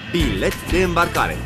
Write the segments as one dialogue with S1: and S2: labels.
S1: Bilet de îmbarcare.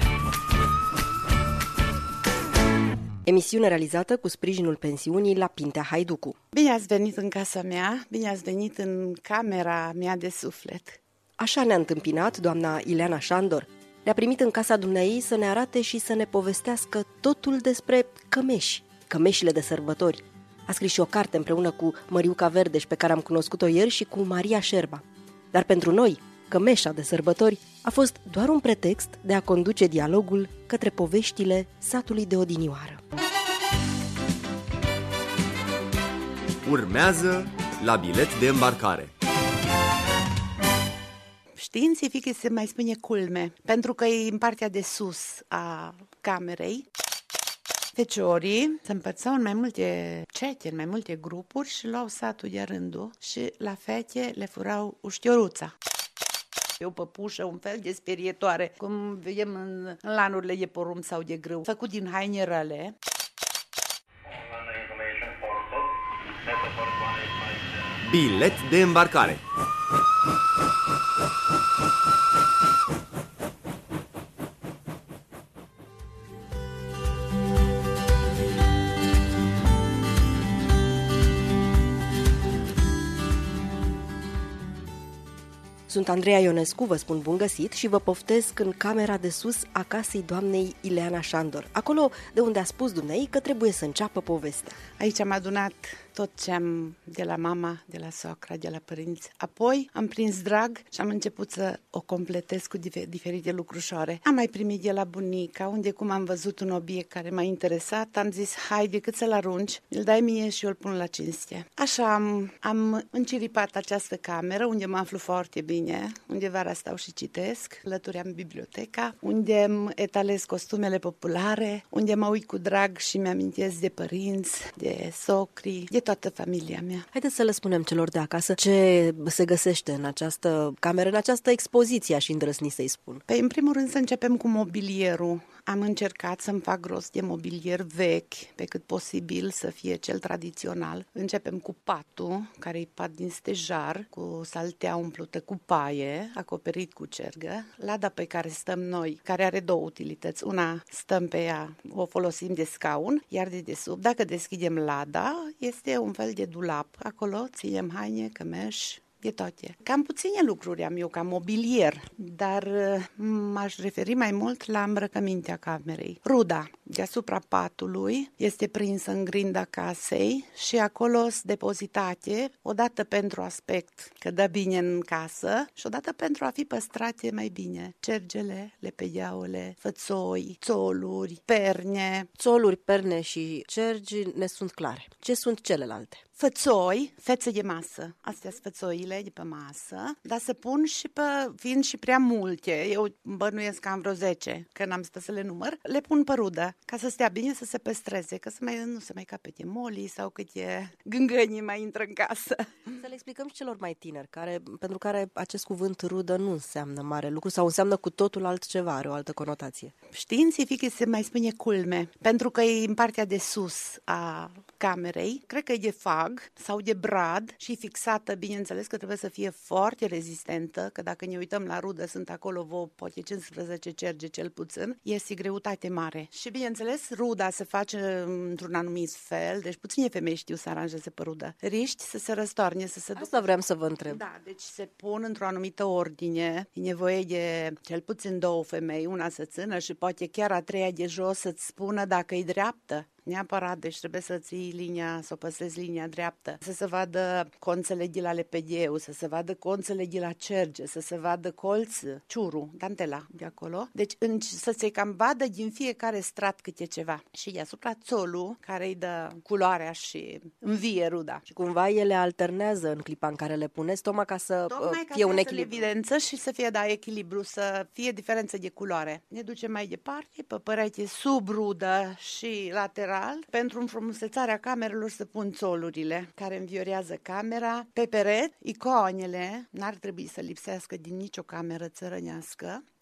S2: Emisiune realizată cu sprijinul pensiunii la Pintea Haiducu.
S3: Bine ați venit în casa mea, bine ați venit în camera mea de suflet.
S2: Așa ne-a întâmpinat doamna Ileana Șandor. Ne-a primit în casa dumneei să ne arate și să ne povestească totul despre cămeși, cămeșile de sărbători. A scris și o carte împreună cu Măriuca Verdeș, pe care am cunoscut-o ieri, și cu Maria Șerba. Dar pentru noi, cămeșa de sărbători a fost doar un pretext de a conduce dialogul către poveștile satului de odinioară.
S1: Urmează la Bilet de îmbarcare.
S3: Științific se mai spune culme, pentru că e în partea de sus a camerei. Feciorii se împărțau în mai multe cete, în mai multe grupuri și luau satul de rândul și la fete le furau uștioruța. E o păpușă, un fel de sperietoare, cum vedem în lanurile de porumb sau de grâu, făcut din haine rale.
S1: Bilet de îmbarcare.
S2: Sunt Andreea Ionescu, vă spun bun găsit și vă poftesc în camera de sus a casei doamnei Ileana Șandor, acolo de unde a spus dumneei că trebuie să înceapă povestea.
S3: Aici am adunat tot ce am de la mama, de la soacra, de la părinți. Apoi am prins drag și am început să o completez cu diferite lucrușoare. Am mai primit de la bunica, unde cum am văzut un obiect care m-a interesat, am zis, hai, decât să-l arunci, îl dai mie și eu îl pun la cinste. Așa am înciripat această cameră, unde mă aflu foarte bine, unde vara stau și citesc, alături am biblioteca, unde îmi etalez costumele populare, unde mă uit cu drag și mi-amintesc de părinți, de socri, de toată familia mea.
S2: Haideți să le spunem celor de acasă ce se găsește în această cameră, în această expoziție, aș îndrăzni să-i spun.
S3: Păi, în primul rând, să începem cu mobilierul. Am încercat să-mi fac rost de mobilier vechi, pe cât posibil să fie cel tradițional. Începem cu patul, care e pat din stejar, cu saltea umplută cu paie, acoperit cu cergă, lada pe care stăm noi, care are două utilități. Una, stăm pe ea, o folosim de scaun, iar de desubt, dacă deschidem lada, este un fel de dulap. Acolo ținem haine, cămeși, de toate. Cam puține lucruri am eu ca mobilier, dar m-aș referi mai mult la îmbrăcămintea camerei. Ruda deasupra patului este prinsă în grinda casei și acolo sunt depozitate, odată pentru aspect, că dă bine în casă, și odată pentru a fi păstrate mai bine. Cergele, lepedeaule, fățoi, țoluri, perne.
S2: Țoluri, perne și cergi ne sunt clare. Ce sunt celelalte?
S3: Fățoi, fețe de masă. Astea sunt fățoile de pe masă, dar se pun și pe, fiind și prea multe, eu bănuiesc că am vreo 10, că n-am stă să le număr, le pun pe rudă, ca să stea bine, să se păstreze, că nu se mai capete molii sau câte gângănii mai intră în casă.
S2: Să le explicăm și celor mai tineri, pentru care acest cuvânt rudă nu înseamnă mare lucru sau înseamnă cu totul altceva, are o altă conotație.
S3: Științific se mai spune culme, pentru că e în partea de sus a camerei, cred că e de fag sau de brad și fixată, bineînțeles că trebuie să fie foarte rezistentă, că dacă ne uităm la rudă, sunt acolo poate 15 cerge cel puțin, este greutate mare. Și bineînțeles, ruda se face într-un anumit fel, deci puține femei știu să aranjeze pe rudă. Riști să se răstoarne, să se ducă.
S2: Asta vreau să vă întreb.
S3: Da, deci se pun într-o anumită ordine, e nevoie de cel puțin 2 femei, una să țină și poate chiar a treia de jos să-ți spună dacă e dreaptă. Neapărat, deci trebuie să ții linia, să o păstrezi linia dreaptă, să se vadă conțele de la lepedeu, să se vadă conțele de la cerge, să se vadă colț, ciuru, dantela de acolo. Deci să se cam vadă din fiecare strat câte ceva. Și deasupra țolul, care îi dă culoarea și învie ruda.
S2: Și cumva ele alternează în clipa în care le puneți, tocmai ca să fie un echilibru.
S3: Evidență și să fie, echilibru, să fie diferență de culoare. Ne ducem mai departe, pe părete sub rudă și lateral. Pentru înfrumusețarea camerelor se pun țolurile care înviorează camera. Pe pereți, icoanele, n-ar trebui să lipsească din nicio cameră țărănească.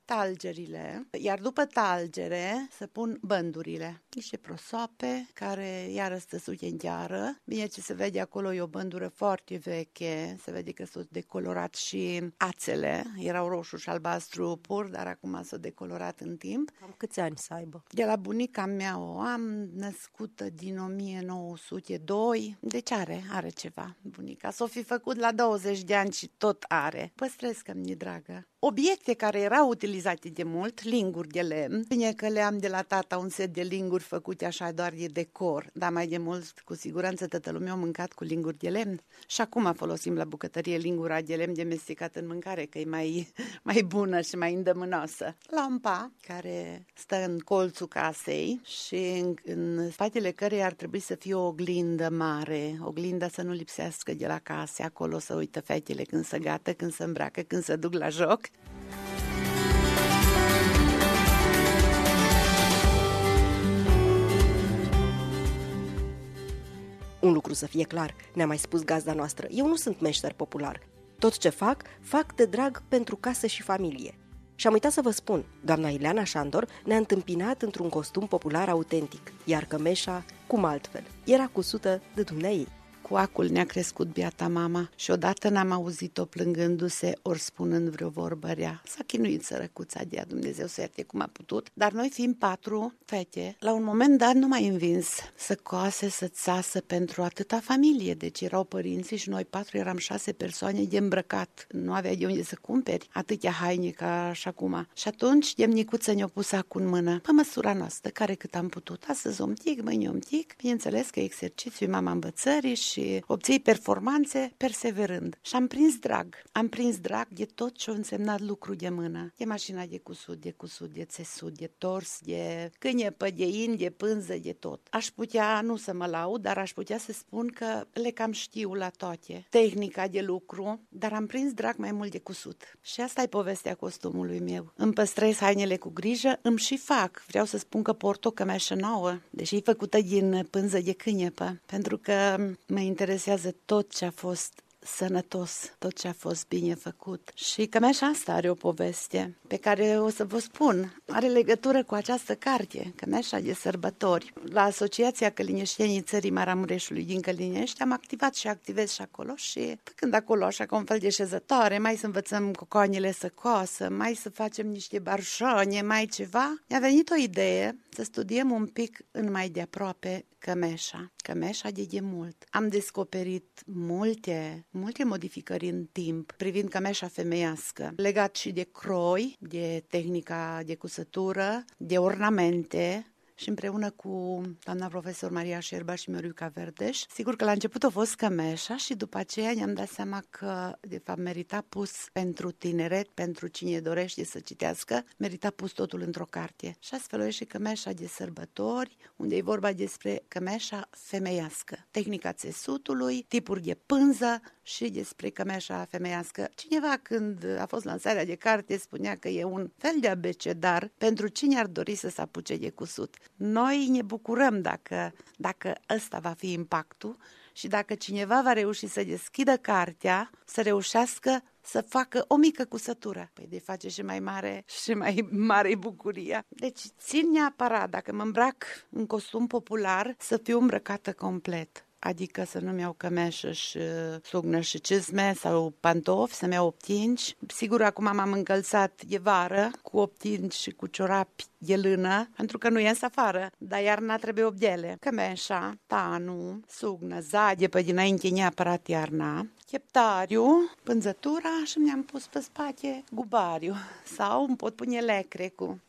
S3: talgerile, iar după talgere să pun bândurile. Niște prosoape care iară stă sughengheară. Bine ce se vede acolo e o bândură foarte veche, se vede că s-au decolorat și ațele, erau roșu și albastru pur, dar acum s-au decolorat în timp.
S2: Cam câți ani să aibă?
S3: De la bunica mea o am, născută din 1902, deci are ceva bunica. S-o fi făcut la 20 de ani și tot are. Păstrez că-mi dragă. Obiecte care erau utilizate de mult, linguri de lemn. Bine că le am de la tata un set de linguri făcute așa doar de decor, dar mai de mult, cu siguranță, toată lumea a mâncat cu linguri de lemn. Și acum folosim la bucătărie lingura de lemn demesticată în mâncare, că e mai bună și mai îndemânoasă. Lampa, care stă în colțul casei și în spatele căreia ar trebui să fie o oglindă mare, oglinda să nu lipsească de la case, acolo să uită fetele când se gata, când se îmbracă, când se duc la joc.
S2: Un lucru să fie clar, ne-a mai spus gazda noastră, eu nu sunt meșter popular. Tot ce fac de drag pentru casă și familie. Și am uitat să vă spun, doamna Ileana Șandor ne-a întâmpinat într-un costum popular autentic, iar cămeșa, cum altfel, era cusută de dumneaei.
S3: Cu acul ne-a crescut biata mama și odată n-am auzit-o plângându-se ori spunând vreo vorbă rea. S-a chinuit sărăcuța de ea, Dumnezeu să ierte cum a putut, dar noi fiind 4 fete, la un moment dat nu m-a învins să coase, să țasă pentru atâta familie, deci erau părinții și noi 4 eram 6 persoane de îmbrăcat. Nu avea de unde să cumperi atâtea haine ca și acum. Și atunci demnicuță ne-a pus acul în mână, pe măsura noastră, care cât am putut. Astăzi om tic, mâine om tic. Bineînțeles că exercițiu mama învățării și obții performanțe perseverând. Și am prins drag de tot ce a însemnat lucru de mână. De mașina de cusut, de țesut, de tors, de câinepă, de in, de pânză, de tot. Aș putea, nu să mă laud, dar aș putea să spun că le cam știu la toate. Tehnica de lucru, dar am prins drag mai mult de cusut. Și asta e povestea costumului meu. Îmi păstrez hainele cu grijă, îmi și fac. Vreau să spun că port o cămeșă nouă, deși e făcută din pânză de câinepă, pentru că mă interesează tot ce a fost sănătos, tot ce a fost bine făcut. Și cămeșa asta are o poveste pe care o să vă spun. Are legătură cu această carte, Cămeșa de sărbători. La Asociația Călineștenii Țării Maramureșului din Călinești am activat și activez și acolo și făcând acolo așa ca un fel de șezătoare, mai să învățăm cocoanele să coasă, mai să facem niște barșone, mai ceva, mi-a venit o idee să studiem un pic în mai de aproape cămeșa de demult. Am descoperit multe modificări în timp privind cămeșa femeiască, legat și de croi, de tehnica de cusătură, de ornamente, și împreună cu doamna profesor Maria Șerba și Măriuca Verdeș. Sigur că la început a fost cămeșa și după aceea ne-am dat seama că, de fapt, merita pus pentru tineret, pentru cine dorește să citească, merita pus totul într-o carte. Și astfel e și Cămeșa de sărbători, unde e vorba despre cămeșa femeiască, tehnica țesutului, tipuri de pânză și despre cămeșa femeiască. Cineva, când a fost lansarea de carte, spunea că e un fel de abecedar pentru cine ar dori să se apuce de cusut. Noi ne bucurăm dacă ăsta va fi impactul și dacă cineva va reuși să deschidă cartea, să reușească să facă o mică cusătură. Păi de face și mai mare bucuria. Deci țin neapărat, dacă mă îmbrac în costum popular, să fiu îmbrăcată complet. Adică să nu-mi iau cămeșă și sugnă și cizme sau pantofi, să-mi iau optinci. Sigur, acum m-am încălțat de vară cu optinci și cu ciorapi de lână, pentru că nu ies afară, dar iarna trebuie obdele. Cămeșa, tanu, sugnă, zadie pe dinainte neapărat iarna, cheptariu, pânzătura și mi-am pus pe spate gubariu sau îmi pot pune lecrecu.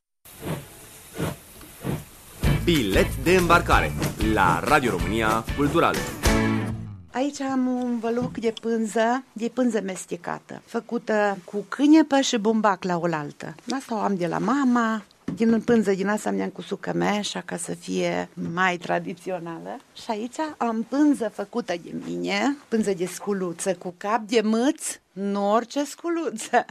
S1: Bilet de îmbarcare la Radio România Cultural.
S3: Aici am un văluc de pânză mestecată, făcută cu câinepă și bumbac la oaltă. Asta o am de la mama. Din pânză din asta mi-am cusut cămeșa ca să fie mai tradițională. Și aici am pânză făcută de mine, pânză de sculuță cu cap de mâț, nu orice sculuță.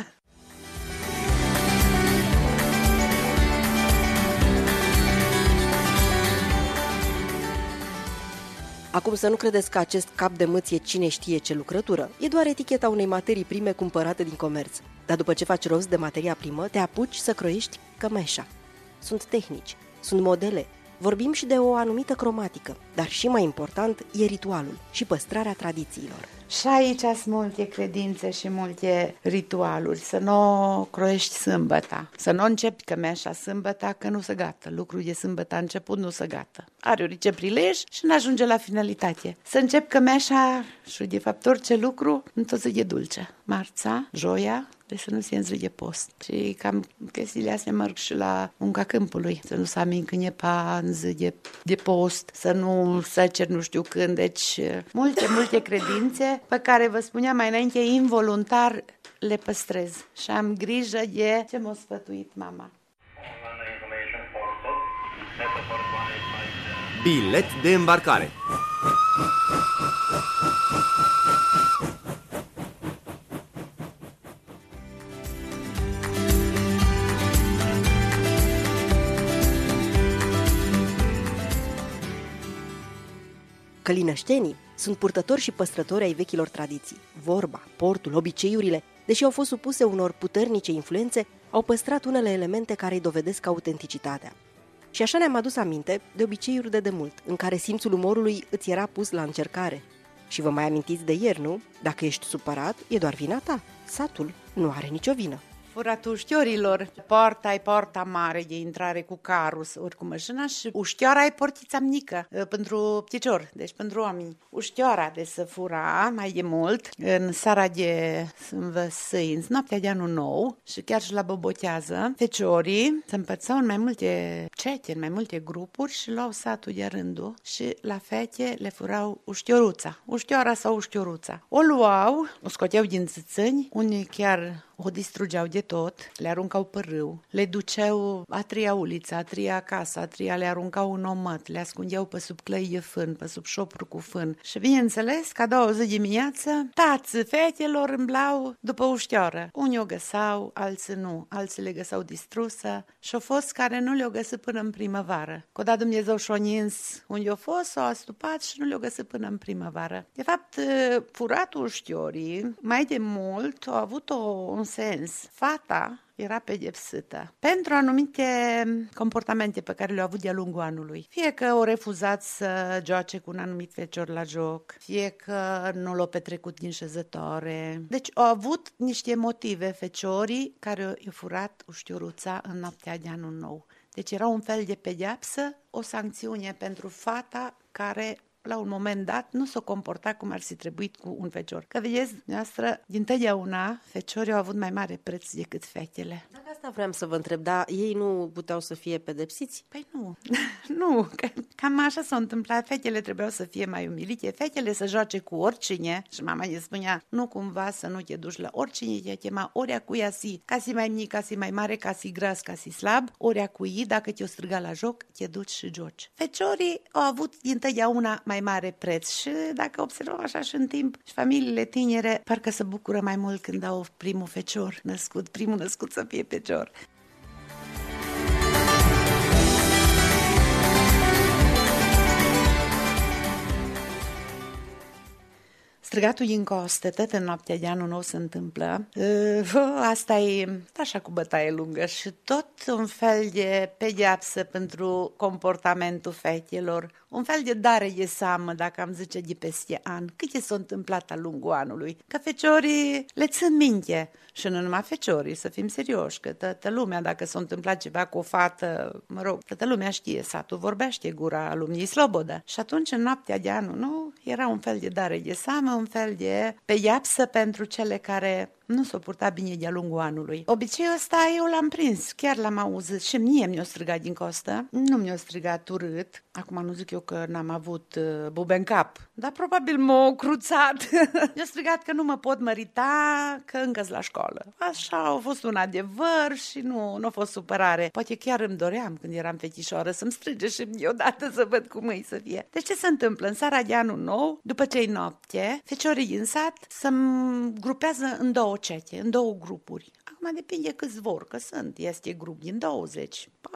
S2: Acum să nu credeți că acest cap de mâție cine știe ce lucrătură. E doar eticheta unei materii prime cumpărate din comerț. Dar după ce faci rost de materia primă, te apuci să croiești cămeșa. Sunt tehnici, sunt modele, vorbim și de o anumită cromatică, dar și mai important e ritualul și păstrarea tradițiilor.
S3: Și aici sunt multe credințe și multe ritualuri. Să nu o croiești sâmbăta, să nu începi cămeșa sâmbăta, că nu se gata. Lucrul de sâmbăta a început, nu se gata. Are orice prilej și nu ajunge la finalitate. Să începi cămeșa și de fapt orice lucru, nu tot să e dulce. Marța, joia, deci să nu se înzri de post. Și cam chestiile astea merg și la munca câmpului. Să nu se amincânepa în zi de post, să nu seceri nu știu când. Deci multe credințe pe care vă spuneam mai înainte, involuntar le păstrez. Și am grijă de ce m-a sfătuit mama.
S1: Bilet de îmbarcare.
S2: Călinăștenii sunt purtători și păstrători ai vechilor tradiții. Vorba, portul, obiceiurile, deși au fost supuse unor puternice influențe, au păstrat unele elemente care îi dovedesc autenticitatea. Și așa ne-am adus aminte de obiceiuri de demult, în care simțul umorului îți era pus la încercare. Și vă mai amintiți de ieri, nu? Dacă ești supărat, e doar vina ta. Satul nu are nicio vină.
S3: Furatul uștiorilor. Porta e porta mare de intrare cu carul, ori cu mașina, și uștioara e portița mică pentru pticior, deci pentru oameni. Uștioara de să fura mai de mult în seara de sâmbătă, noaptea de anul nou și chiar și la bobotează. Feciorii se împărțau în mai multe cete, în mai multe grupuri și luau satul de rândul și la fete le furau uștioruța, uștioara sau uștioruța. O luau, o scoteau din țâțâni, unii chiar o distrugeau de tot, le aruncau pe râu, le duceau a treia uliță, a treia casă, a treia le aruncau în omăt, le ascundeau pe sub clăi de fân, pe sub șopru cu fân. Și bineînțeles, ca 2 zi dimineață, tați fetelor îmblau după uștioară. Unii o găsau, alții nu, alții le găsau distrusă și au fost care nu le-o găsit până în primăvară. Că da Dumnezeu și-o nins unde o fost, s-o astupat și nu le-o găsit până în primăvară. De fapt, furatul uștiorii, mai de mult, a avut un sens. Fata era pedepsită pentru anumite comportamente pe care le-au avut de-a lungul anului. Fie că o refuzat să joace cu un anumit fecior la joc, fie că nu l-au petrecut din șezătoare. Deci au avut niște motive feciorii care i-au furat uștioruța în noaptea de anul nou. Deci era un fel de pedeapsă, o sancțiune pentru fata care la un moment dat nu s-o comporta cum ar fi trebuit cu un fecior. Că vedeți, noastră, din totdeauna, feciorii au avut mai mare preț decât fetele.
S2: Dacă asta vreau să vă întreb, dar ei nu puteau să fie pedepsiți?
S3: Păi nu, nu, cam așa s-a întâmplat. Fetele trebuiau să fie mai umilite, fetele să joace cu oricine și mama îi spunea, nu cumva să nu te duci la oricine, te chema ori a cui asi, ca si mai mic, ca si mai mare, ca si gras, ca si slab, ori a cui, dacă te-o striga la joc, te duci și joci. Feciorii au avut din totdeauna mai mare preț și dacă observăm așa și în timp, și familiile tinere parcă se bucură mai mult când au primul fecior născut, primul născut să fie fecior. Strigatul din coste, tot în noaptea de anul nou se întâmplă. Asta e așa cu bătaie lungă și tot un fel de pedeapsă pentru comportamentul fetelor, un fel de dare de seamă, dacă am zice, de peste an. Câte s-a întâmplat al lungul anului? Că feciorii le țin minte. Și nu numai feciorii, să fim serioși, că toată lumea, dacă s-a întâmplat ceva cu o fată, mă rog, toată lumea știe, satul vorbește gura lumii slobodă. Și atunci, în noaptea de anul nou, era un fel de dare de seamă, un fel de pedeapsă pentru cele care nu s-o purta bine de-a lungul anului. Obiceiul ăsta eu l-am prins, chiar l-am auzit și mie mi-o strigat din costă. Nu mi-o strigat urât. Acum nu zic eu că n-am avut bube în cap, dar probabil m-o cruțat. Mi-o strigat că nu mă pot mărita, că încă-s la școală. Așa a fost un adevăr și nu a fost supărare. Poate chiar îmi doream când eram fetișoară să-mi strige și mie odată să văd cum îi să fie. Deci ce se întâmplă? În seara de anul nou, după ce-i noapte, feciorii din sat se grupează în 2 cete, în 2 grupuri. Acum depinde câți vor, că este grup din 20,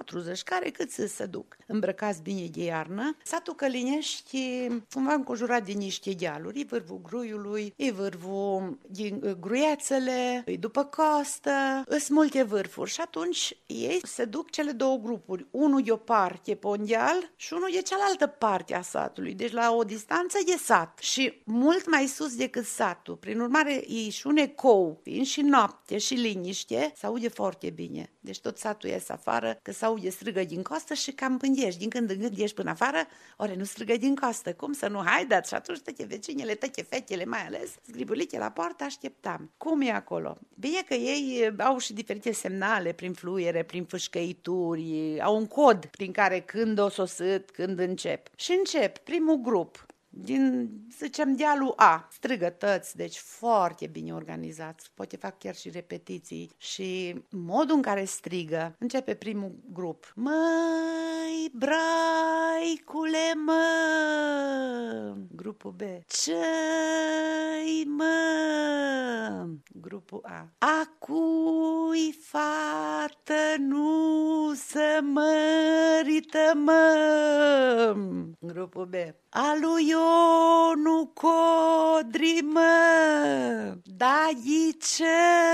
S3: 40, care cât se duc, îmbrăcați bine de iarnă. Satul Călinești cumva înconjurat de niște dealuri, e vârful Gruiului, e vârful din Gruiețele, e după costă, sunt multe vârfuri și atunci ei se duc cele două grupuri, unul de o parte pe un deal și unul de cealaltă parte a satului, deci la o distanță de sat și mult mai sus decât satul. Prin urmare, e și un ecou, fiind și noapte și liniște, se aude foarte bine. Deci tot satul ies afară, că se aude strigă din costă și cam pândești. Din când în când ieși până afară, ori nu strigă din costă. Cum să nu haideți? Și atunci toate vecinele, toate fetele mai ales, zgribulite la poartă, așteptam. Cum e acolo? Bine că ei au și diferite semnale prin fluiere, prin fâșcăituri, au un cod prin care când o sosit, când încep. Și încep primul grup. Din, zicem, dealul A, strigătăți, deci foarte bine organizați, poate fac chiar și repetiții și modul în care strigă, începe primul grup. Măi, braicule, mă! Grupul B. Ce-i, mă! Grupul A. Acui, fată, nu se mărită, mă! Grupul B. Alu Ionu Codri, mă, da ghice,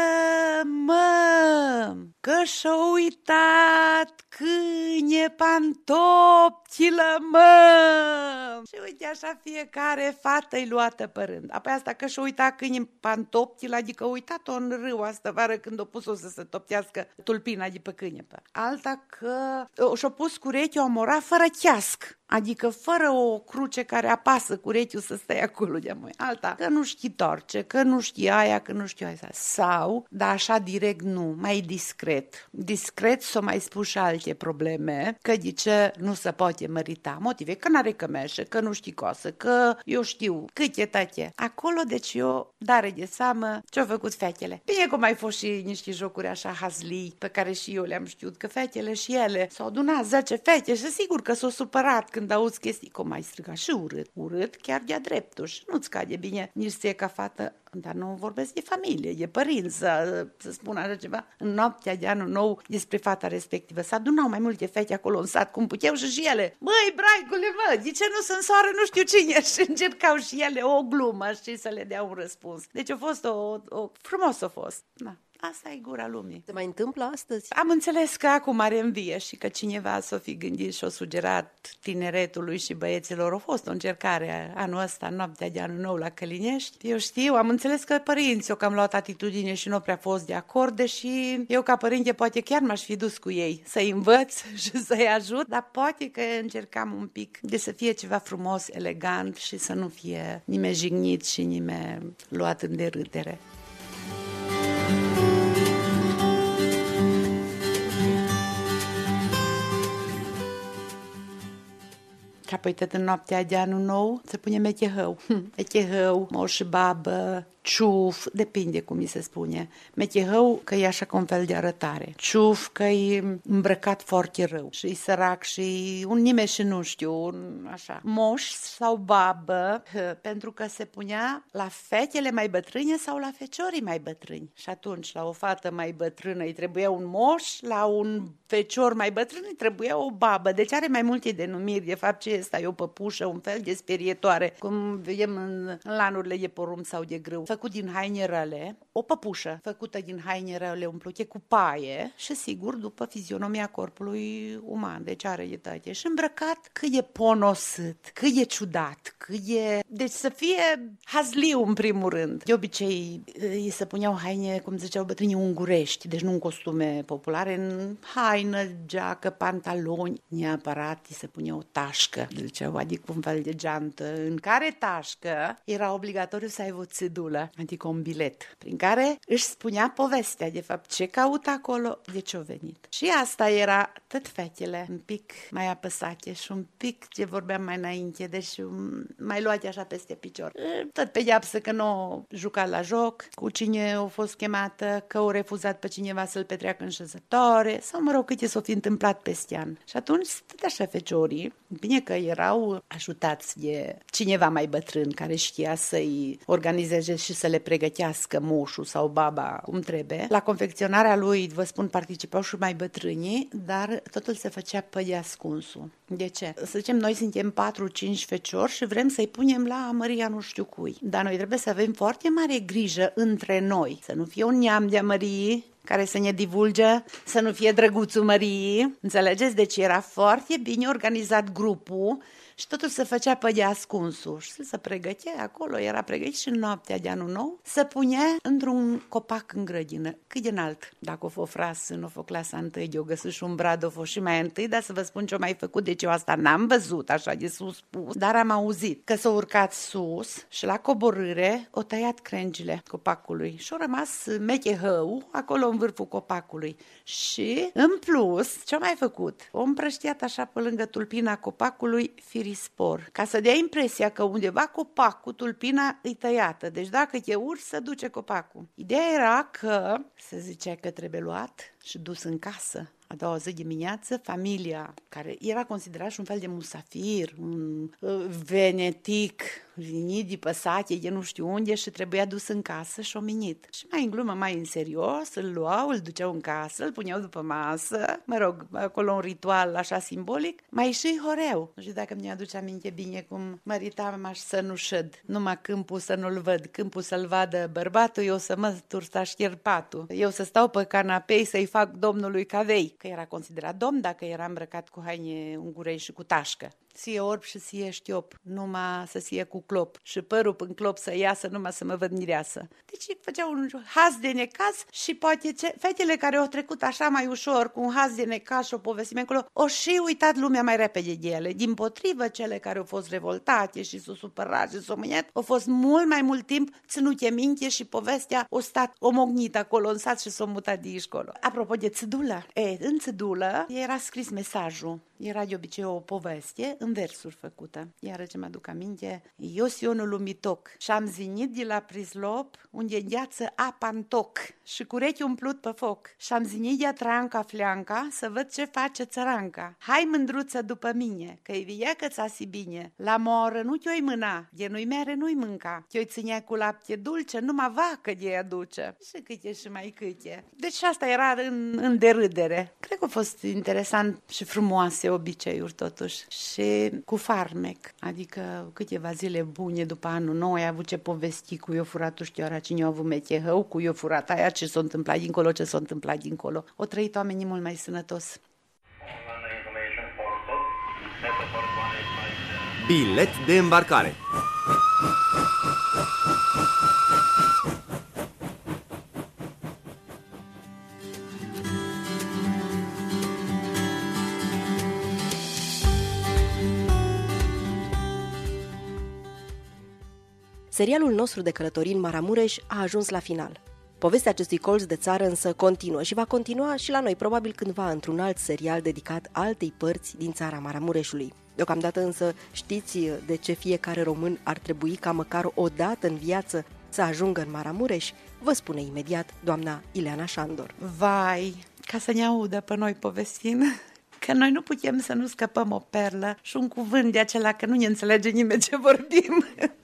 S3: mă, că și-a uitat câine pantopchilă, mă. Și uite așa fiecare fată-i luată pe rând. Apoi asta că și-a uitat câine pantopchilă, adică a uitat-o în râu asta vară când a pus-o să se toptească tulpina de pe câine. Alta că și-a pus curechiul omora fără cheasc. Adică fără o cruce care apasă curechiul să stai acolo de mai. Alta, că nu știi torce, că nu știi aia, că nu știi aia. Sau, dar așa direct nu, mai discret. Discret s-o mai spus și alte probleme, că de ce nu se poate mărita. Motive, că n-are cămeșă, că nu știi cosă, că eu știu, câte tate. Acolo, deci eu, dare de seamă, ce-au făcut fetele. Bine că mai fost și niște jocuri așa hazlii, pe care și eu le-am știut, că fetele și ele s-au adunat 10 fete și sigur că s-au supărat când auzi chestii, cum mai striga și urât. Urât chiar de-a dreptul și nu-ți cade bine nici ție ca fată, dar nu vorbesc de familie, de părinți, să spun așa ceva. În noaptea de anul nou despre fata respectivă s-a adunau mai multe fete acolo în sat, cum puteau și ele. Băi, braicule, mă, de ce nu sunt soară, nu știu cine? Și încercau și ele o glumă și să le dea un răspuns. Deci a fost frumos a fost. Da. Asta e gura lumii.
S2: Se mai întâmplă astăzi?
S3: Am înțeles că acum are învie și că cineva s-o fi gândit și o sugerat tineretului și băieților. A fost o încercare anul ăsta, noaptea de anul nou la Călinești. Eu știu, am înțeles că părinții cam luat atitudine și nu au prea fost de acord, deși eu ca părinte poate chiar m-aș fi dus cu ei să-i învăț și să-i ajut, dar poate că încercam un pic de să fie ceva frumos, elegant și să nu fie nimeni jignit și nimeni luat în derâdere. Și apoi tot în noaptea de anul nou se pune mechehău. Mechehău, moș, babă, ciuf, depinde cum mi se spune. Mechehău că e așa ca un fel de arătare. Ciuf că e îmbrăcat foarte rău. Și e sărac și un nimeni și nu știu, așa. Moș sau babă, pentru că se punea la fetele mai bătrâne sau la feciorii mai bătrâni. Și atunci la o fată mai bătrână îi trebuia un moș, la un fecior mai bătrân îi trebuia o babă. Deci are mai multe denumiri. De fapt ce este? E o păpușă, un fel de sperietoare, cum vedem în lanurile de porumb sau de grâu. Făcut din haine răle, o păpușă făcută din haine răle umplute cu paie și sigur după fizionomia corpului uman, deci are ietate. Și îmbrăcat cât e ponosit, cât e ciudat, cât e... Deci să fie hazliu în primul rând. De obicei îi se puneau haine, cum ziceau bătrânii, ungurești, deci nu în costume populare, în haină, geacă, pantaloni. Neapărat îi se punea o tașcă, ziceau, adică un fel de geantă, în care tașcă era obligatoriu să aibă o țidulă, adică un bilet, prin care își spunea povestea, de fapt, ce caută acolo, de ce-o venit. Și asta era tot fetele, un pic mai apăsate și un pic ce vorbeam mai înainte, deci mai luate așa peste picior. Tot pedeapsă că nu o jucat la joc, cu cine a fost chemată, că o refuzat pe cineva să-l petreacă în șezătoare, sau mă rog, câte s-o fi întâmplat peste an. Și atunci, tot așa feciorii, bine că erau ajutați de cineva mai bătrân, care știa să-i organizeze și să le pregătească moșul sau baba cum trebuie. La confecționarea lui, vă spun, participau și mai bătrânii, dar totul se făcea pe de ascunsul. De ce? Să zicem, noi suntem 4-5 feciori și vrem să-i punem la Maria nu știu cui. Dar noi trebuie să avem foarte mare grijă între noi, să nu fie un neam de Mării care să ne divulge, să nu fie drăguțul Măriei. Înțelegeți? Deci era foarte bine organizat grupul și totul se făcea pe de ascunsul. Și se pregătea acolo, era pregătit și în noaptea de anul nou, să punea într-un copac în grădină, cât de înalt. Dacă o fost fras, nu o fost clasa întâi, eu găsesc și un brad, o fost și mai întâi, dar să vă spun ce o mai făcut, deci eu asta n-am văzut așa de sus spus, dar am auzit că s-a urcat sus și la coborâre o tăiat crengile copacului și a rămas mechehău acolo în vârful copacului. Și, în plus, ce-a mai făcut? O împrăștiat așa pe lângă tulpina copacului firispor, ca să dea impresia că undeva copacul, tulpina e tăiată. Deci dacă te urci, se duce copacul. Ideea era că se zicea că trebuie luat și dus în casă. A doua zi dimineață, familia, care era considerat și un fel de musafir, un venetic, venit de pe sate, de nu știu unde, și trebuia dus în casă și omenit. Și mai în glumă, mai în serios, îl luau, îl duceau în casă, îl puneau după masă, mă rog, acolo un ritual așa simbolic, mai și horeu. Nu știu dacă mi aduce aminte bine cum măritam să nu șed, numai câmpul să nu-l văd, câmpul să-l vadă bărbatul, eu să mă tursta șterpatul, eu să stau pe canapei să-i fac domnului cavei, că era considerat domn dacă era îmbrăcat cu haine ungurei și cu tașcă. Sie orb și sie știop, numai să sie cu clop și părul în clop să iasă, numai să mă văd mireasă. Deci făceau un haz de necaz și poate fetele care au trecut așa mai ușor cu un haz de necaz și o povestime acolo, o și uitat lumea mai repede de ele. Dimpotrivă, cele care au fost revoltate și s-au supărat și s-au mâniat, au fost mult mai mult timp ținute minte și povestea o stat omognit acolo în sat și s-au mutat de aici colo. Apropo de țidulă, în țidulă era scris mesajul. Era de obicei o poveste în versuri făcută. Iar ce mă-aduc aminte, eu sionul lumitoc și-am zinit de la prislop unde îngheață apa în toc și cu urechi umplut pe foc. Și-am zinit de tranca fleanca să văd ce face țăranca. Hai mândruță după mine, că-i vie că ți-asi bine. La moră nu te-oi mâna, de nu-i mere nu-i mânca. Te-oi ținea cu lapte dulce, numai vacă de aduce. Și câte și mai câte. Deci asta era în derâdere. Cred că a fost interesant și frumoase obiceiuri totuși și cu farmec, adică câteva zile bune după anul nou ai avut ce povesti cu eu furatul știoara, cine a avut mechehău, cu eu furat aia, ce s-a întâmplat dincolo, ce s-a întâmplat dincolo. O trăit oamenii mult mai sănătos.
S1: Bilet de îmbarcare.
S2: Serialul nostru de călătorii în Maramureș a ajuns la final. Povestea acestui colț de țară însă continuă și va continua și la noi, probabil cândva într-un alt serial dedicat altei părți din țara Maramureșului. Deocamdată însă știți de ce fiecare român ar trebui ca măcar o dată în viață să ajungă în Maramureș? Vă spune imediat doamna Ileana Șandor.
S3: Vai, ca să ne audă pe noi povestind, că noi nu putem să nu scăpăm o perlă și un cuvânt de acela că nu ne înțelege nimeni ce vorbim.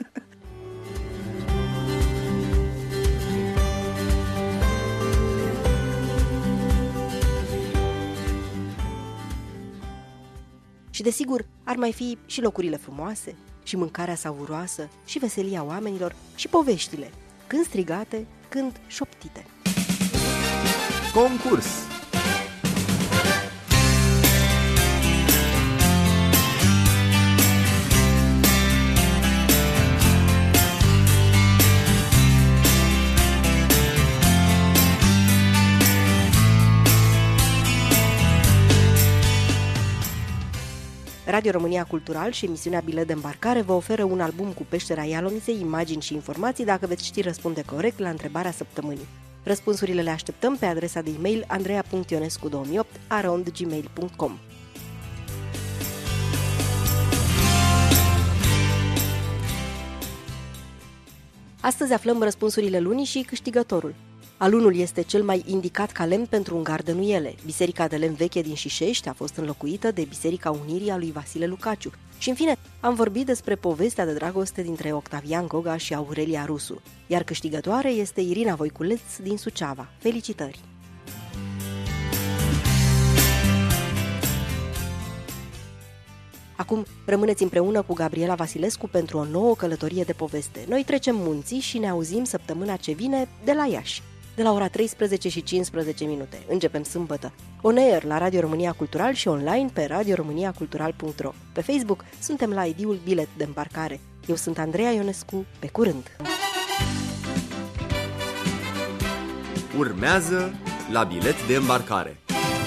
S2: Și desigur, ar mai fi și locurile frumoase, și mâncarea savuroasă, și veselia oamenilor, și poveștile, când strigate, când șoptite.
S1: Concurs.
S2: Radio România Cultural și emisiunea Bilet de îmbarcare vă oferă un album cu peștera Ialomiței, imagini și informații dacă veți ști răspunde corect la întrebarea săptămânii. Răspunsurile le așteptăm pe adresa de e-mail andreea.ionescu2008@gmail.com. Astăzi aflăm răspunsurile lunii și câștigătorul. Alunul este cel mai indicat ca lemn pentru un gard de nuiele. Biserica de lemn veche din Șișești a fost înlocuită de Biserica Unirii a lui Vasile Lucaciu. Și în fine, am vorbit despre povestea de dragoste dintre Octavian Goga și Aurelia Rusu. Iar câștigătoare este Irina Voiculeț din Suceava. Felicitări! Acum rămâneți împreună cu Gabriela Vasilescu pentru o nouă călătorie de poveste. Noi trecem munții și ne auzim săptămâna ce vine de la Iași, de la ora 13:15. Începem sâmbătă. On air la Radio România Cultural și online pe radioromaniacultural.ro. Pe Facebook suntem la ID-ul Bilet de Îmbarcare. Eu sunt Andreea Ionescu. Pe curând!
S1: Urmează la Bilet de Îmbarcare.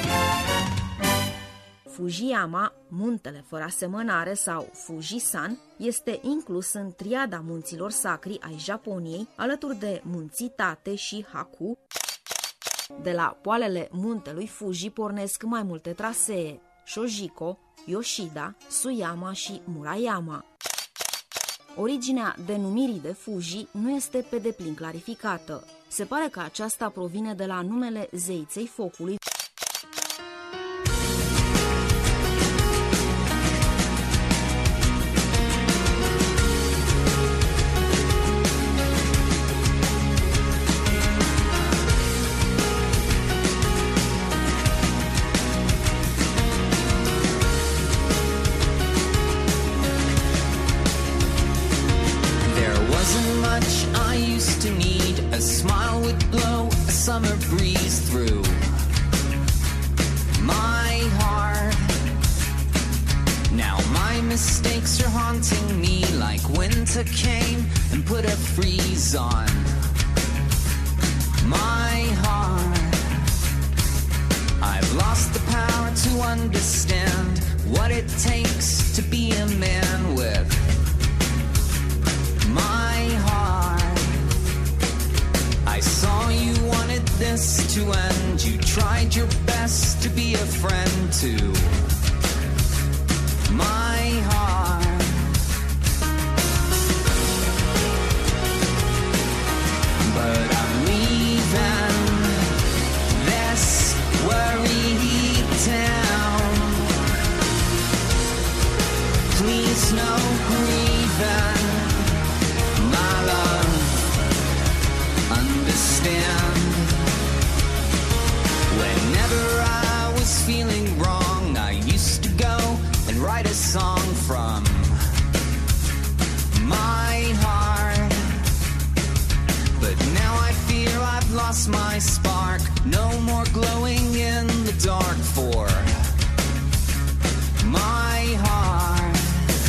S4: Fujiyama, muntele fără asemănare sau Fujisan, este inclus în triada munților sacri ai Japoniei, alături de munții Tate și Haku. De la poalele muntelui Fuji pornesc mai multe trasee: Shojiko, Yoshida, Suyama și Murayama. Originea denumirii de Fuji nu este pe deplin clarificată. Se pare că aceasta provine de la numele zeiței focului.
S5: Summer breeze through my heart. Now my mistakes are haunting me like winter came and put a freeze on my heart. I've lost the power to understand what it takes to be a man with my heart. I saw you wanted this to end. You tried your best to be a friend to my heart. But I'm leaving this worried town. Please no grieving, my love. Understand, whenever I was feeling wrong, I used to go and write a song from my heart. But now I fear I've lost my spark. No more glowing in the dark for my heart.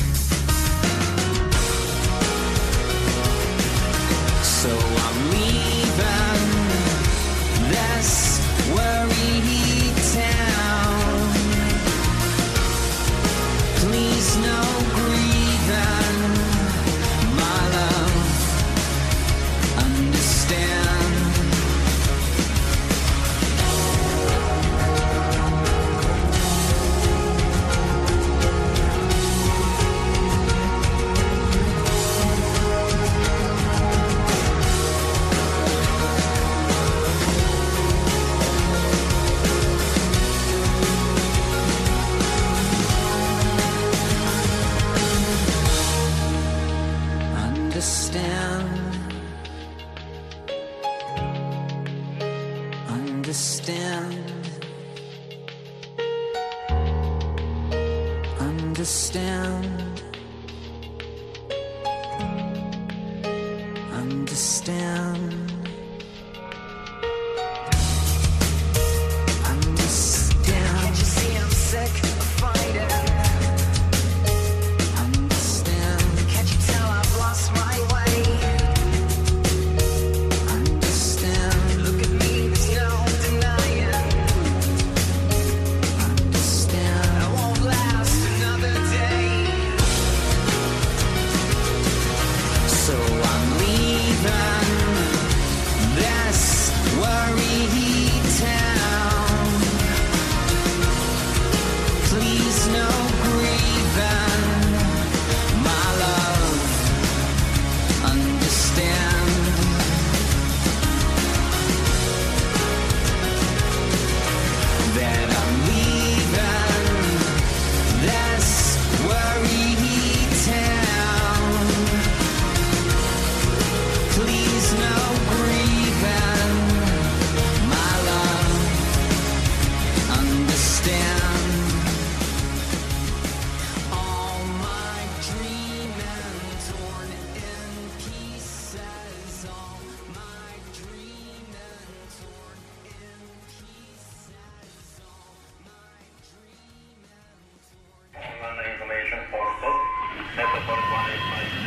S5: So I'm leaving this worried town. Please no grieving, my love. Understand.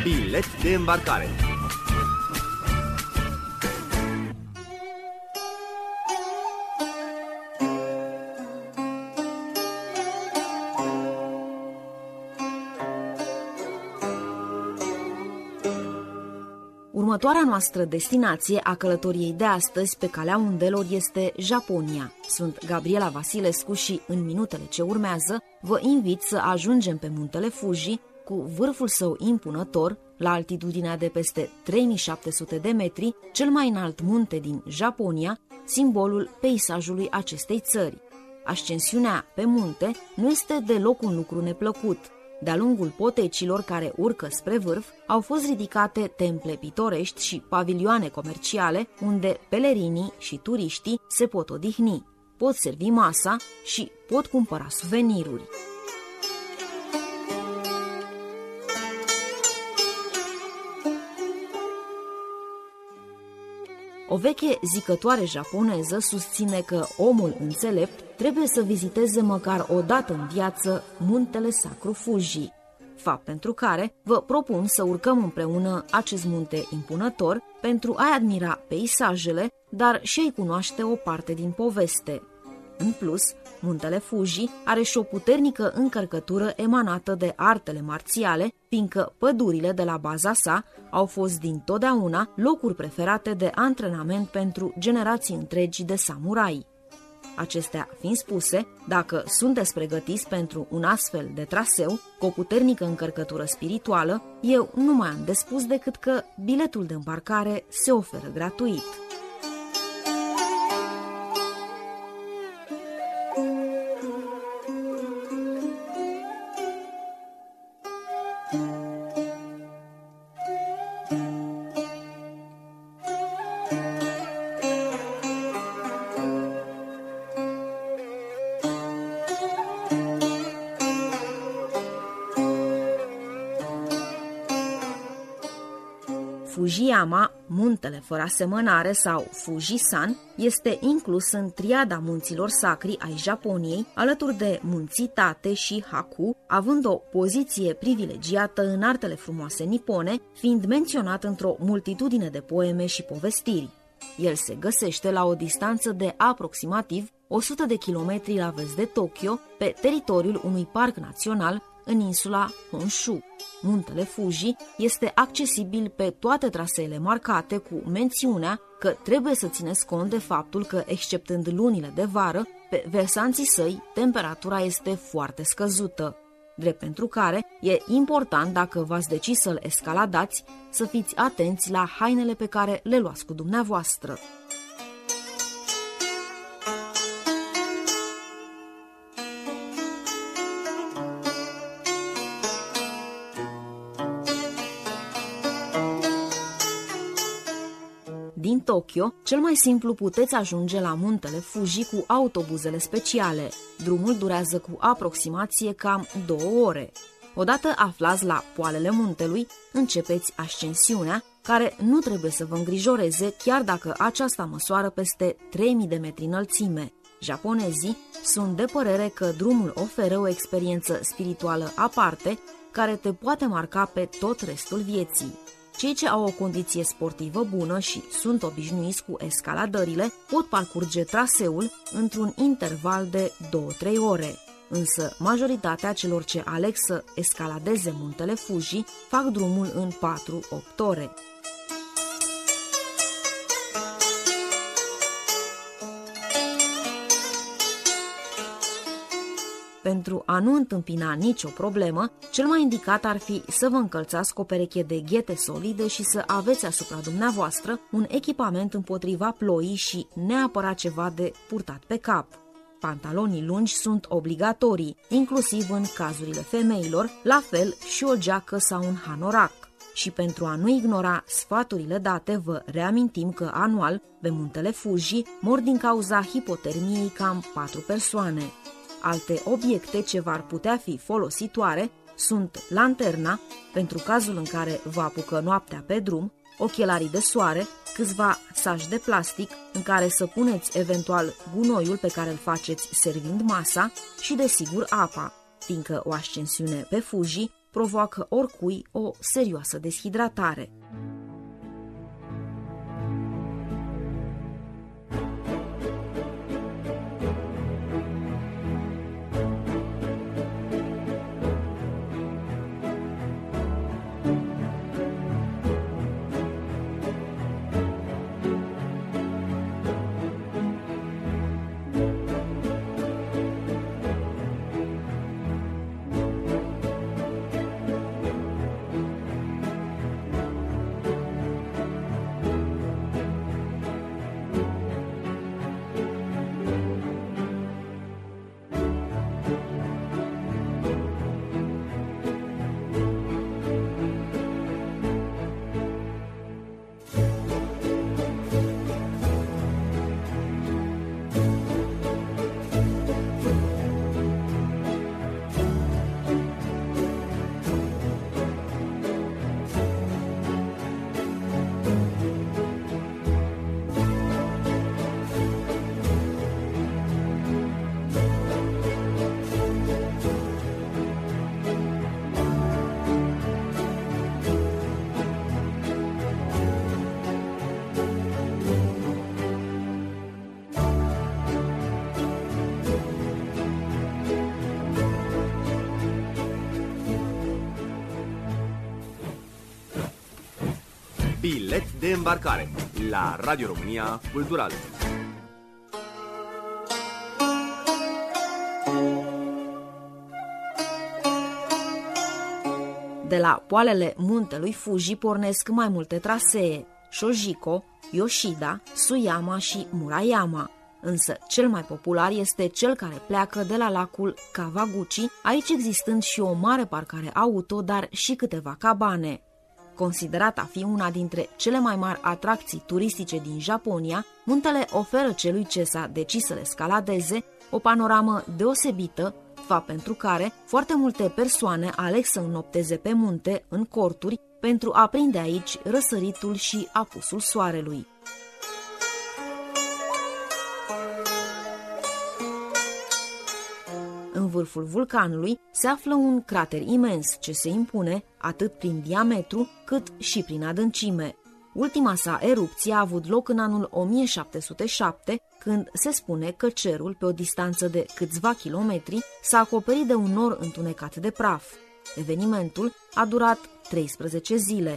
S1: Bilet de îmbarcare.
S4: Următoarea noastră destinație a călătoriei de astăzi pe calea undelor este Japonia. Sunt Gabriela Vasilescu și în minutele ce urmează vă invit să ajungem pe muntele Fuji cu vârful său impunător, la altitudinea de peste 3700 de metri, cel mai înalt munte din Japonia, simbolul peisajului acestei țări. Ascensiunea pe munte nu este deloc un lucru neplăcut. De-a lungul potecilor care urcă spre vârf, au fost ridicate temple pitorești și pavilioane comerciale unde pelerinii și turiștii se pot odihni, pot servi masa și pot cumpăra suveniruri. O veche zicătoare japoneză susține că omul înțelept trebuie să viziteze măcar o dată în viață muntele sacru Fuji, fapt pentru care vă propun să urcăm împreună acest munte impunător pentru a-i admira peisajele, dar și a-i cunoaște o parte din poveste. În plus, muntele Fuji are și o puternică încărcătură emanată de artele marțiale, fiindcă pădurile de la baza sa au fost dintotdeauna locuri preferate de antrenament pentru generații întregi de samurai. Acestea fiind spuse, dacă sunteți pregătiți pentru un astfel de traseu, cu o puternică încărcătură spirituală, eu nu mai am de spus decât că biletul de îmbarcare se oferă gratuit. Fujiyama, muntele fără asemănare sau Fujisan, este inclus în triada munților sacri ai Japoniei, alături de munții Tate și Haku, având o poziție privilegiată în artele frumoase nipone, fiind menționat într-o multitudine de poeme și povestiri. El se găsește la o distanță de aproximativ 100 de kilometri la vest de Tokyo, pe teritoriul unui parc național în insula Honshu. Muntele Fuji este accesibil pe toate traseele marcate, cu mențiunea că trebuie să țineți cont de faptul că, exceptând lunile de vară, pe versanții săi temperatura este foarte scăzută, drept pentru care e important, dacă v-ați decis să-l escaladați, să fiți atenți la hainele pe care le luați cu dumneavoastră. Din Tokyo, cel mai simplu puteți ajunge la muntele Fuji cu autobuzele speciale. Drumul durează cu aproximație cam 2 ore. Odată aflați la poalele muntelui, începeți ascensiunea, care nu trebuie să vă îngrijoreze chiar dacă aceasta măsoară peste 3000 de metri înălțime. Japonezii sunt de părere că drumul oferă o experiență spirituală aparte, care te poate marca pe tot restul vieții. Cei ce au o condiție sportivă bună și sunt obișnuiți cu escaladările pot parcurge traseul într-un interval de 2-3 ore. Însă majoritatea celor ce aleg să escaladeze muntele Fuji fac drumul în 4-8 ore. Pentru a nu întâmpina nicio problemă, cel mai indicat ar fi să vă încălțați cu o pereche de ghete solide și să aveți asupra dumneavoastră un echipament împotriva ploii și neapărat ceva de purtat pe cap. Pantalonii lungi sunt obligatorii, inclusiv în cazurile femeilor, la fel și o geacă sau un hanorac. Și pentru a nu ignora sfaturile date, vă reamintim că anual, pe muntele Fuji, mor din cauza hipotermiei cam 4 persoane. Alte obiecte ce v-ar putea fi folositoare sunt lanterna, pentru cazul în care vă apucă noaptea pe drum, ochelarii de soare, câțiva saci de plastic în care să puneți eventual gunoiul pe care îl faceți servind masa și, desigur, apa, fiindcă o ascensiune pe Fuji provoacă oricui o serioasă deshidratare.
S1: Bilet de îmbarcare la Radio România Cultural.
S4: De la poalele muntelui Fuji pornesc mai multe trasee: Shojiko, Yoshida, Suyama și Murayama. Însă cel mai popular este cel care pleacă de la lacul Kawaguchi, aici existând și o mare parcare auto, dar și câteva cabane. Considerat a fi una dintre cele mai mari atracții turistice din Japonia, muntele oferă celui ce s-a decis să le scaladeze o panoramă deosebită, fapt pentru care foarte multe persoane aleg să înnopteze pe munte, în corturi, pentru a prinde aici răsăritul și apusul soarelui. În vârful vulcanului se află un crater imens ce se impune atât prin diametru cât și prin adâncime. Ultima sa erupție a avut loc în anul 1707, când se spune că cerul, pe o distanță de câțiva kilometri, s-a acoperit de un nor întunecat de praf. Evenimentul a durat 13 zile.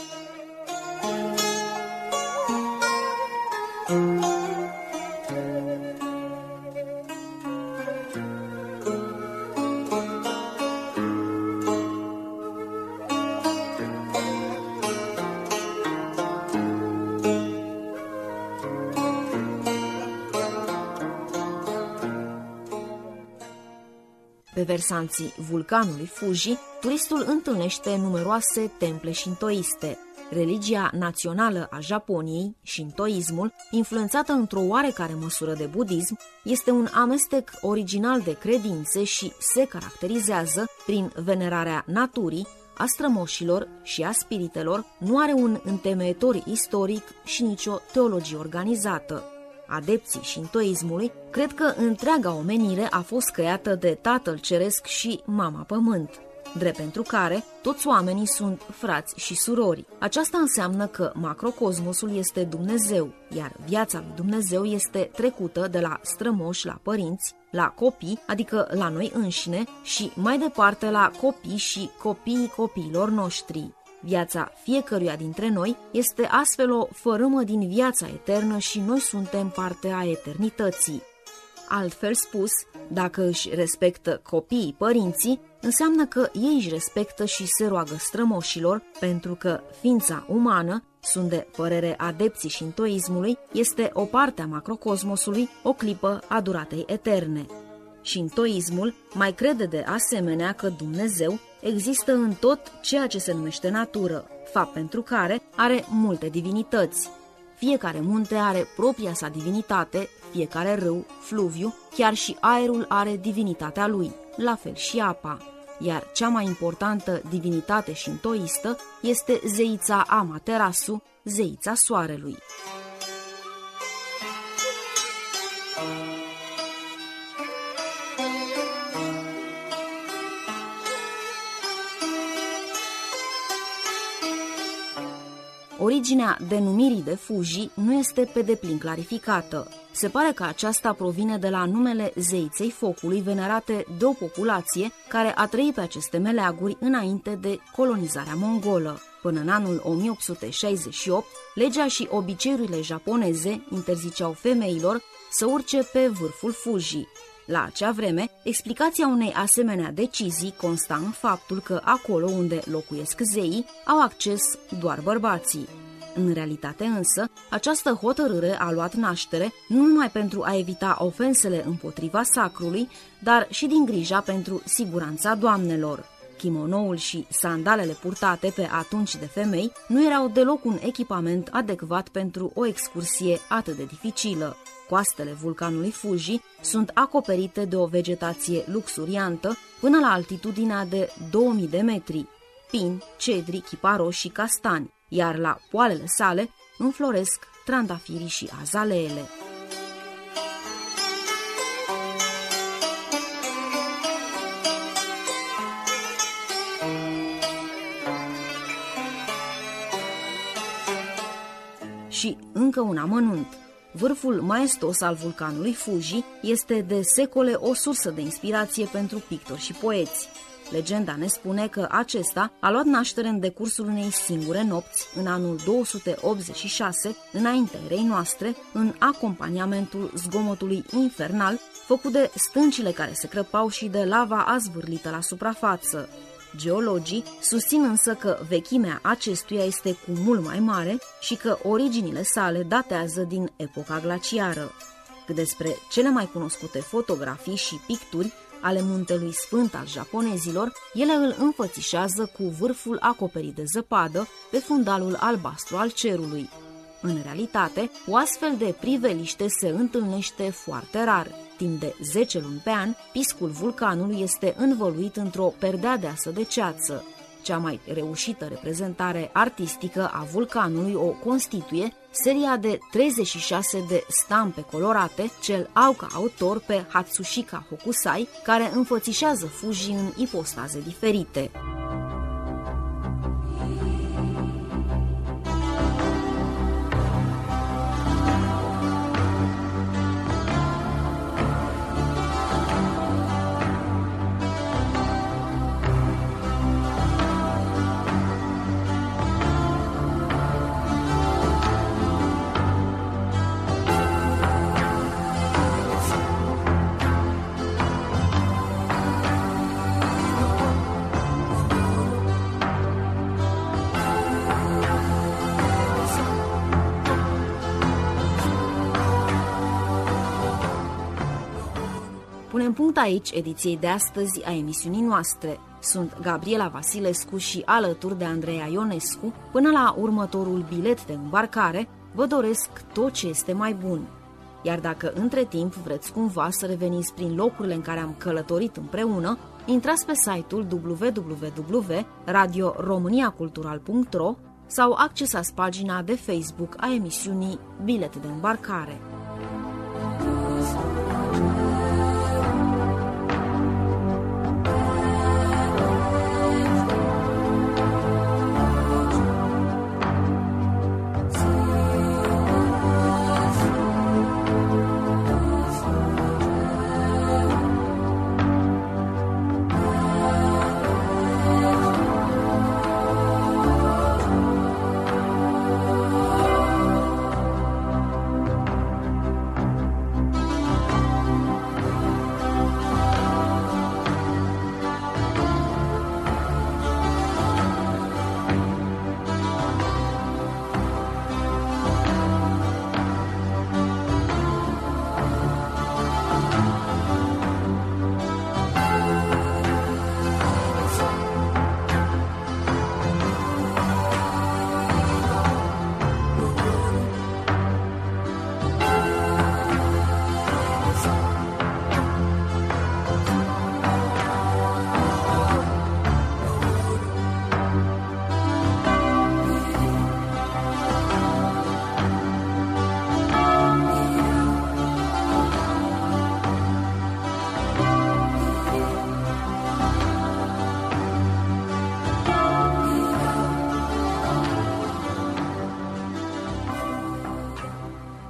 S4: Pe versanții vulcanului Fuji, turistul întâlnește numeroase temple șintoiste. Religia națională a Japoniei, șintoismul, influențată într-o oarecare măsură de budism, este un amestec original de credințe și se caracterizează prin venerarea naturii, a strămoșilor și a spiritelor, nu are un întemeitor istoric și nicio teologie organizată. Adepții șintoismului cred că întreaga omenire a fost creată de Tatăl Ceresc și Mama Pământ, drept pentru care toți oamenii sunt frați și surori. Aceasta înseamnă că macrocosmosul este Dumnezeu, iar viața lui Dumnezeu este trecută de la strămoși la părinți, la copii, adică la noi înșine, și mai departe la copii și copiii copiilor noștri. Viața fiecăruia dintre noi este astfel o fărâmă din viața eternă și noi suntem parte a eternității. Altfel spus, dacă își respectă copiii părinții, înseamnă că ei își respectă și se roagă strămoșilor, pentru că ființa umană, sunt de părere adepții șintoismului, este o parte a macrocosmosului, o clipă a duratei eterne. Șintoismul mai crede de asemenea că Dumnezeu există în tot ceea ce se numește natură, fapt pentru care are multe divinități. Fiecare munte are propria sa divinitate, fiecare râu, fluviu, chiar și aerul are divinitatea lui, la fel și apa. Iar cea mai importantă divinitate șintoistă este zeița Amaterasu, zeița soarelui. originea denumirii de Fuji nu este pe deplin clarificată. Se pare că aceasta provine de la numele zeiței focului venerate de o populație care a trăit pe aceste meleaguri înainte de colonizarea mongolă. Până în anul 1868, legea și obiceiurile japoneze interziceau femeilor să urce pe vârful Fuji. La acea vreme, explicația unei asemenea decizii consta în faptul că acolo unde locuiesc zeii au acces doar bărbații. În realitate însă, această hotărâre a luat naștere nu numai pentru a evita ofensele împotriva sacrului, dar și din grija pentru siguranța doamnelor. Kimonoul și sandalele purtate pe atunci de femei nu erau deloc un echipament adecvat pentru o excursie atât de dificilă. Coastele vulcanului Fuji sunt acoperite de o vegetație luxuriantă până la altitudinea de 2000 de metri, pini, cedri, chiparoși și castani, iar la poalele sale înfloresc trandafirii și azaleele. Și încă un amănunt. Vârful maestos al vulcanului Fuji este de secole o sursă de inspirație pentru pictori și poeți. Legenda ne spune că acesta a luat naștere în decursul unei singure nopți, în anul 286, înaintea erei noastre, în acompaniamentul zgomotului infernal, făcut de stâncile care se crăpau și de lava azvârlită la suprafață. Geologii susțin însă că vechimea acestuia este cu mult mai mare și că originile sale datează din epoca glaciară. Cât despre cele mai cunoscute fotografii și picturi ale muntelui sfânt al japonezilor, ele îl înfățișează cu vârful acoperit de zăpadă pe fundalul albastru al cerului. În realitate, o astfel de priveliște se întâlnește foarte rar. Timp de 10 luni pe an, piscul vulcanului este învăluit într-o perdea deasă de ceață. Cea mai reușită reprezentare artistică a vulcanului o constituie seria de 36 de stampe colorate, cel au ca autor pe Hatsushika Hokusai, care înfățișează Fuji în ipostaze diferite. Punem punct aici ediției de astăzi a emisiunii noastre. Sunt Gabriela Vasilescu și alături de Andreea Ionescu, până la următorul bilet de îmbarcare, vă doresc tot ce este mai bun. Iar dacă între timp vreți cumva să reveniți prin locurile în care am călătorit împreună, intrați pe site-ul www.radioromaniacultural.ro sau accesați pagina de Facebook a emisiunii Bilete de îmbarcare.